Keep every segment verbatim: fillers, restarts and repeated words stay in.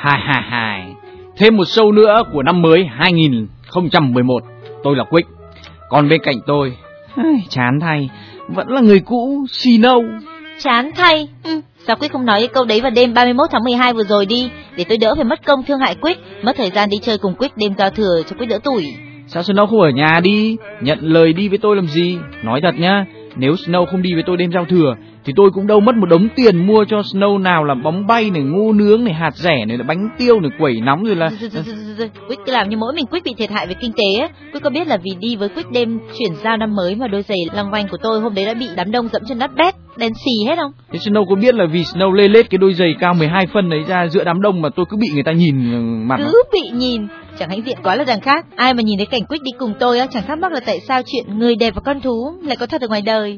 Hai hai hai. Thêm một show nữa của năm mới hai nghìn không trăm mười một. Tôi là Quick. Còn bên cạnh tôi, chán thay, vẫn là người cũ Snow. Chán thay. Ừ. Sao Quick không nói cái câu đấy vào đêm ba mươi mốt tháng mười hai vừa rồi đi, để tôi đỡ phải mất công thương hại Quick, mất thời gian đi chơi cùng Quick đêm giao thừa cho Quick đỡ tủi. Sao Snow không ở nhà đi, nhận lời đi với tôi làm gì? Nói thật nhá, nếu Snow không đi với tôi đêm giao thừa thì tôi cũng đâu mất một đống tiền mua cho Snow nào là bóng bay này, ngô nướng này, hạt rẻ này, bánh tiêu này, quẩy nóng rồi là... Quick cứ làm như mỗi mình Quick bị thiệt hại về kinh tế á. Quick có biết là vì đi với Quick đêm chuyển giao năm mới mà đôi giày lăng quanh của tôi hôm đấy đã bị đám đông dẫm chân nát bét, đen xì hết không? Thế Snow có biết là vì Snow lê lết cái đôi giày cao mười hai phân đấy ra giữa đám đông mà tôi cứ bị người ta nhìn mặt? Cứ bị nhìn, chẳng hãnh diện quá là đằng khác. Ai mà nhìn thấy cảnh Quick đi cùng tôi á, chẳng thắc mắc là tại sao chuyện người đẹp và con thú lại có thật ở ngoài đời.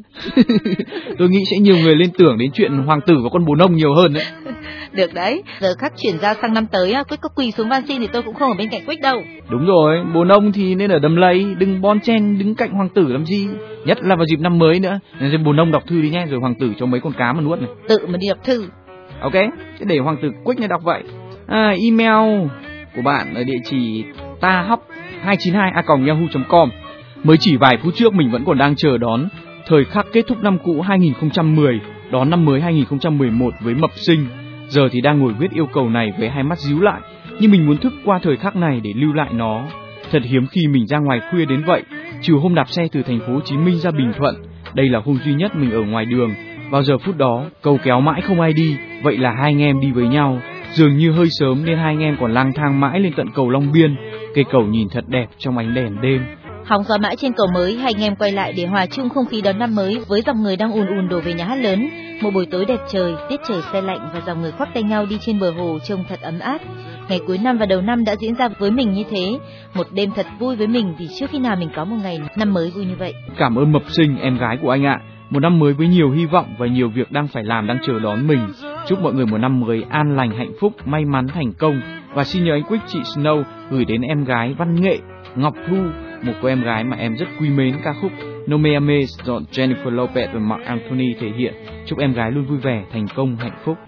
Tôi nghĩ sẽ nhiều người liên tưởng đến chuyện hoàng tử và con bồ nông nhiều hơn đấy. Được đấy, giờ khắc chuyển giao sang năm tới á, Quick có quỳ xuống van xin thì tôi cũng không ở bên cạnh Quick đâu. Đúng rồi, bồ nông thì nên ở đầm lầy, đừng bon chen đứng cạnh hoàng tử làm gì. Nhất là vào dịp năm mới nữa. Nên bồ nông đọc thư đi nhé, rồi hoàng tử cho mấy con cá mà nuốt này. Tự mà đi đọc thư. Ok, thế để hoàng tử Quick này đọc vậy. À, email của bạn ở địa chỉ tahop hai chín hai a còng yahoo chấm com. Mới chỉ vài phút trước mình vẫn còn đang chờ đón thời khắc kết thúc năm cũ hai nghìn không trăm mười, đón năm mới hai nghìn không trăm mười một với mập sinh. Giờ thì đang ngồi viết yêu cầu này với hai mắt díu lại, nhưng mình muốn thức qua thời khắc này để lưu lại nó. Thật hiếm khi mình ra ngoài khuya đến vậy, trừ hôm đạp xe từ thành phố Hồ Chí Minh ra Bình Thuận. Đây là hôm duy nhất mình ở ngoài đường. Vào giờ phút đó, cầu kéo mãi không ai đi, vậy là hai anh em đi với nhau. Dường như hơi sớm nên hai anh em còn lang thang mãi lên tận cầu Long Biên. Cây cầu nhìn thật đẹp trong ánh đèn đêm. Hóng gió mãi trên cầu mới, hai anh em quay lại để hòa chung không khí đón năm mới với dòng người đang ùn ùn đổ về nhà hát lớn. Một buổi tối đẹp trời, tiết trời se lạnh và dòng người khoác tay nhau đi trên bờ hồ trông thật ấm áp. Ngày cuối năm và đầu năm đã diễn ra với mình như thế, một đêm thật vui với mình vì chưa khi nào mình có một ngày năm mới vui như vậy. Cảm ơn mập sinh, em gái của anh ạ. Một năm mới với nhiều hy vọng và nhiều việc đang phải làm đang chờ đón mình. Chúc mọi người một năm mới an lành, hạnh phúc, may mắn, thành công. Và xin nhờ anh Quick, chị Snow gửi đến em gái văn nghệ Ngọc Thu, một cô em gái mà em rất quý mến, ca khúc No Me Ames do Jennifer Lopez và Mark Anthony thể hiện. Chúc em gái luôn vui vẻ, thành công, hạnh phúc.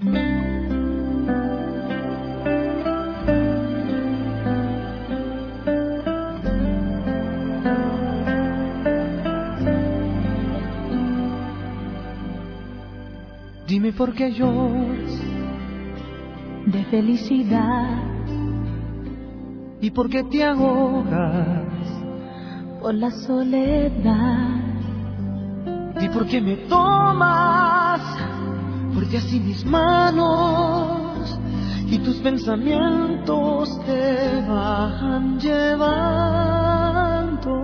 Dime por qué lloras de felicidad y por qué te ahogas por la soledad y por qué me tomas fuerte así mis manos y tus pensamientos te van llevando.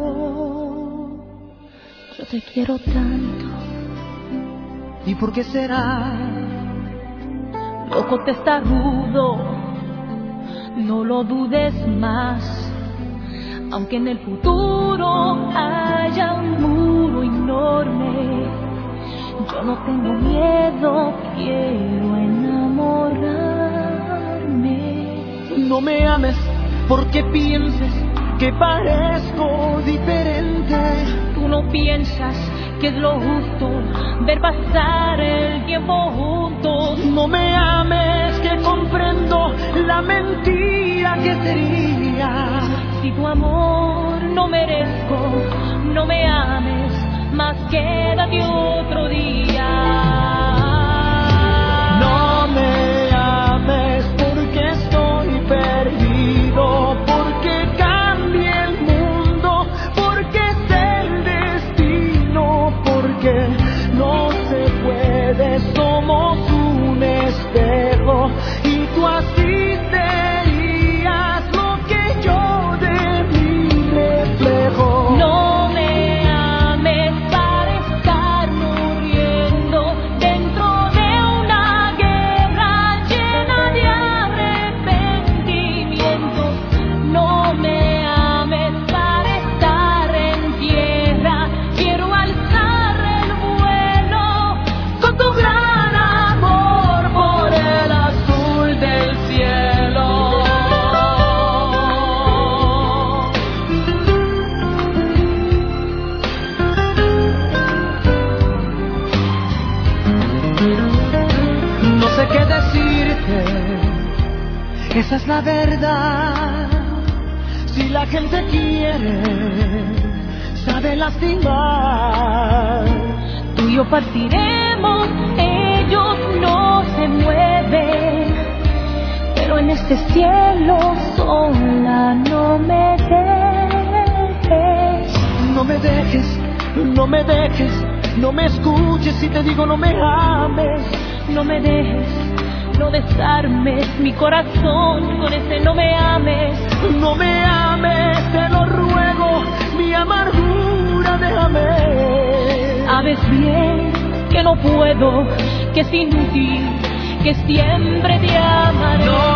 Yo te quiero tanto. ¿Y por qué será? Loco testarudo, no lo dudes más. Aunque en el futuro haya un muro enorme, yo no tengo miedo, quiero enamorarme. No me ames porque pienses que parezco diferente. Tú no piensas que es lo justo ver pasar el tiempo juntos. No me ames que comprendo la mentira que sería si tu amor no merezco. No me ames más, quédate otro día. No me ames porque estoy perdido, porque cambie el mundo, porque es el destino, porque no se puede, somos un espejo y tú así serías lo que yo de mí reflejo. No me ames para estar muriendo Esa es la verdad. Si la gente quiere, sabe lastimar. Tú y yo partiremos, ellos no se mueven, pero en este cielo sola no me dejes. No me dejes, no me dejes, no me escuches si te digo no me ames. No me dejes, no desarmes mi corazón, con este no me ames. No me ames, te lo ruego, mi amargura déjame. Sabes bien que no puedo, que es inútil, que siempre te amaré. No.